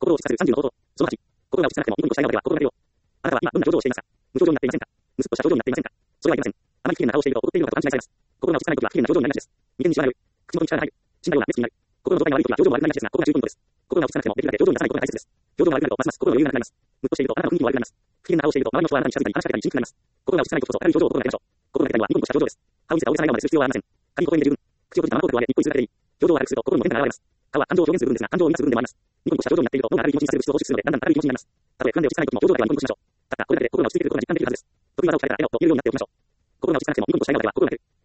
心を落ち着かせる30の方法。その8、心が落ち着かなくてもニコニコしたいのでは心がけよう。あなたは今どんな表情をしていますか？無表情になっていませんか？むすっとした表情になっていませんか？それはいけません。あまり綺麗な顔をしていると踊っているのかと勘違いされます。心が落ち着かないときは綺麗な表情になりがちです。眉間にシワが寄る。口元に力が入る。死んだような目つきになる。心の状態が悪いときは表情も悪くなりがちですが、ここが重要なポイントです。心が落ち着かなくてもできるだけ表情に出さないことが大切です。表情が悪くなるとますます心の余裕がなくなります。ムッとしているとあなたの雰囲気も悪くなります。不機嫌な顔をしていると周りの人はあなたに近づいたり話しかけたりしにくくなります。心が落ち着かないときこそ明るい表情を心がけましょう。心がけたいのはニコニコした表情です。顔見せた大げさな笑顔までする必要はありません。軽い微笑みで十分。口を閉じたまま声を上げにっこりするだけでいい。表情を悪くすると心にも変化が現れます。顔は感情を表現する部分ですが、感情を生み出す部分でもあります。ニコニコした表情になっていると脳が明るい気持ちにさせる物質を放出するので、だんだん明るい気持ちになります。たとえ不安で落ち着かないときも表情だけはニコニコしましょう。たったこれだけで心が落ち着いてくることが実感できるはずです。得意技を鍛えたら手をと言えるようになっておきましょう。心が落ち着かなくてもニコニコしたいのでは心がける。